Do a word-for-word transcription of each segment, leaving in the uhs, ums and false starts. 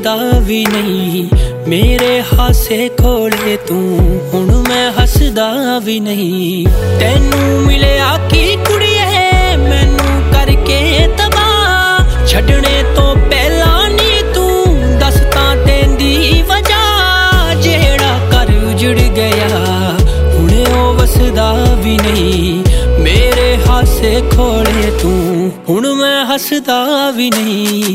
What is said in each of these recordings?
हसदा भी नहीं, मेरे हासे खोले तू हुण मैं हसदा भी नहीं। तैनू मिलिया की कुड़िए मैनू करके तबाह, छड्डने तो पहला नी तू दस तां तेंदी वजह। जेड़ा कर उजड़ गया हुणे ओ वसदा भी नहीं, मेरे हासे खोले तू हुण मैं हसदा भी नहीं।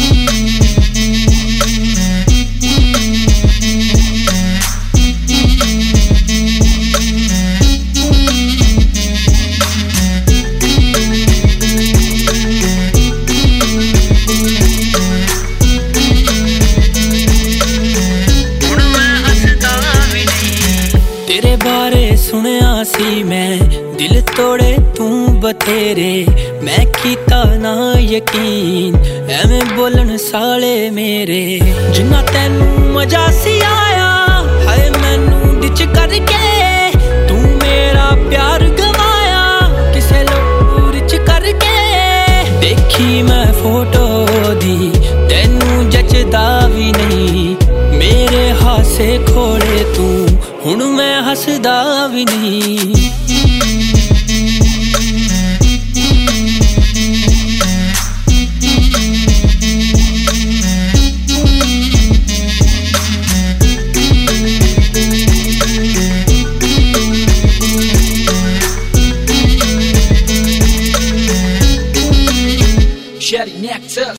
तेरे बारे सुनिया सी मैं दिल तोड़े तू बथेरे, मैं कीता ना यकीन एवें बोलन साले मेरे। जिन्ना तैनू मजा सी आया हाय मैनू डिच करके, तू मेरा प्यार गवाया किसे लोरिच करके। देखी मैं फोटो दी तैनू जचदा भी नहीं, मेरे हासे खोले तू हुण मैं हसदा भी नहीं। Shetty Nectar